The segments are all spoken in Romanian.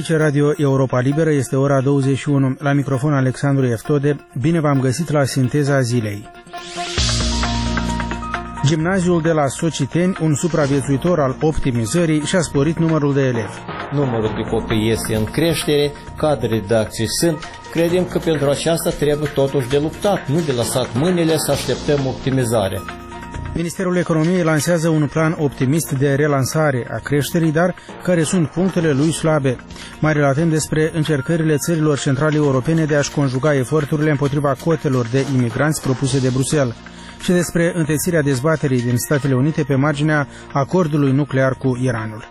Aici Radio Europa Liberă, este ora 21. La microfon Alexandru Eftode. Bine v-am găsit la Sinteza Zilei. Gimnaziul de la Sociteni, un supraviețuitor al optimizării, și-a sporit numărul de elevi. Numărul de copii este în creștere, cadre didactice sunt. Credem că pentru aceasta trebuie totuși de luptat, nu de lăsat mâinile să așteptăm optimizare. Ministerul Economiei lansează un plan optimist de relansare a creșterii, dar care sunt punctele lui slabe. Mai relatăm despre încercările țărilor centrale europene de a-și conjuga eforturile împotriva cotelor de imigranți propuse de Bruxelles și despre întețirea dezbaterii din Statele Unite pe marginea acordului nuclear cu Iranul.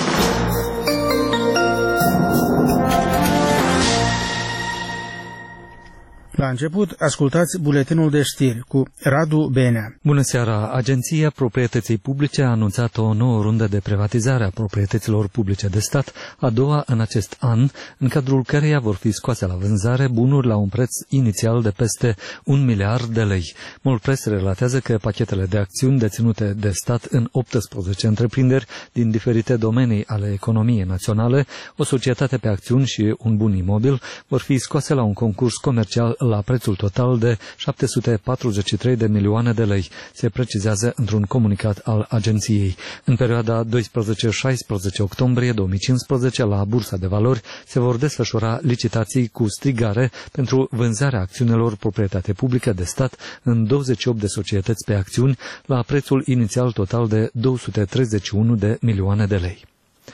La început, ascultați buletinul de știri cu Radu Benea. Bună seara! Agenția Proprietății Publice a anunțat o nouă rundă de privatizare a proprietăților publice de stat, a doua în acest an, în cadrul căreia vor fi scoase la vânzare bunuri la un preț inițial de peste 1 miliard de lei. Molpress relatează că pachetele de acțiuni deținute de stat în 18 întreprinderi din diferite domenii ale economiei naționale, o societate pe acțiuni și un bun imobil, vor fi scoase la un concurs comercial la prețul total de 743 de milioane de lei, se precizează într-un comunicat al agenției. În perioada 12-16 octombrie 2015, la Bursa de Valori, se vor desfășura licitații cu strigare pentru vânzarea acțiunilor proprietate publică de stat în 28 de societăți pe acțiuni, la prețul inițial total de 231 de milioane de lei.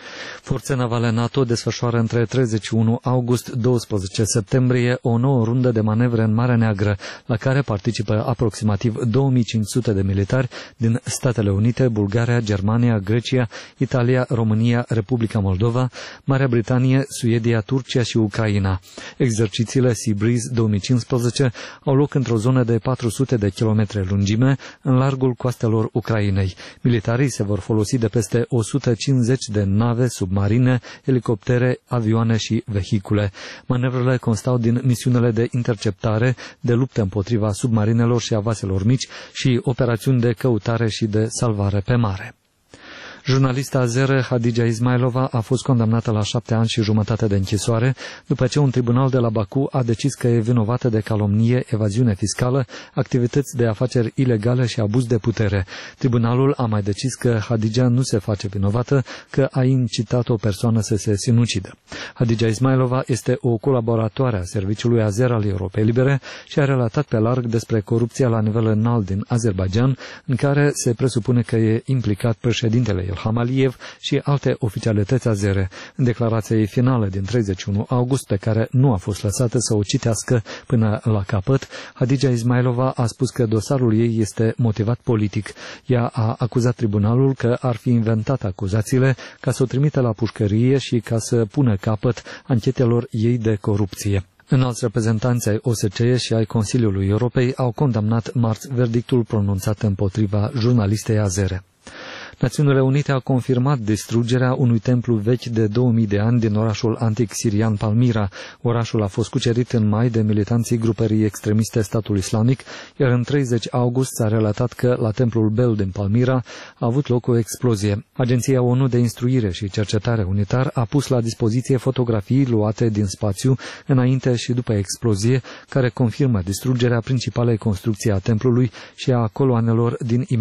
Forțe navale NATO desfășoară între 31 august-12 septembrie o nouă rundă de manevre în Marea Neagră, la care participă aproximativ 2500 de militari din Statele Unite, Bulgaria, Germania, Grecia, Italia, România, Republica Moldova, Marea Britanie, Suedia, Turcia și Ucraina. Exercițiile Sea Breeze 2015 au loc într-o zonă de 400 de kilometri lungime, în largul coastelor Ucrainei. Militarii se vor folosi de peste 150 de nave submarine, elicoptere, avioane și vehicule. Manevrele constau din misiunile de interceptare, de luptă împotriva submarinelor și a vaselor mici și operațiuni de căutare și de salvare pe mare. Jurnalista azeră Hadija Ismailova a fost condamnată la 7 ani și jumătate de închisoare după ce un tribunal de la Baku a decis că e vinovată de calomnie, evaziune fiscală, activități de afaceri ilegale și abuz de putere. Tribunalul a mai decis că Hadija nu se face vinovată, că a incitat o persoană să se sinucidă. Hadija Ismailova este o colaboratoare a Serviciului Azer al Europei Libere și a relatat pe larg despre corupția la nivel înalt din Azerbaidjan, în care se presupune că e implicat președintele Ilham Aliyev și alte oficialități azere. În declarația ei finală din 31 august, pe care nu a fost lăsată să o citească până la capăt, Hadija Ismailova a spus că dosarul ei este motivat politic. Ea a acuzat tribunalul că ar fi inventat acuzațiile ca să o trimită la pușcărie și ca să pună capăt anchetelor ei de corupție. Înalți reprezentanți ai OSCE și ai Consiliului Europei au condamnat marți verdictul pronunțat împotriva jurnalistei azere. Națiunile Unite a confirmat distrugerea unui templu vechi de 2000 de ani din orașul antic sirian Palmira. Orașul a fost cucerit în mai de militanții grupării extremiste Statul Islamic, iar în 30 august s-a relatat că la templul Bel din Palmira a avut loc o explozie. Agenția ONU de Instruire și Cercetare Unitar a pus la dispoziție fotografii luate din spațiu înainte și după explozie, care confirmă distrugerea principalei construcții a templului și a coloanelor din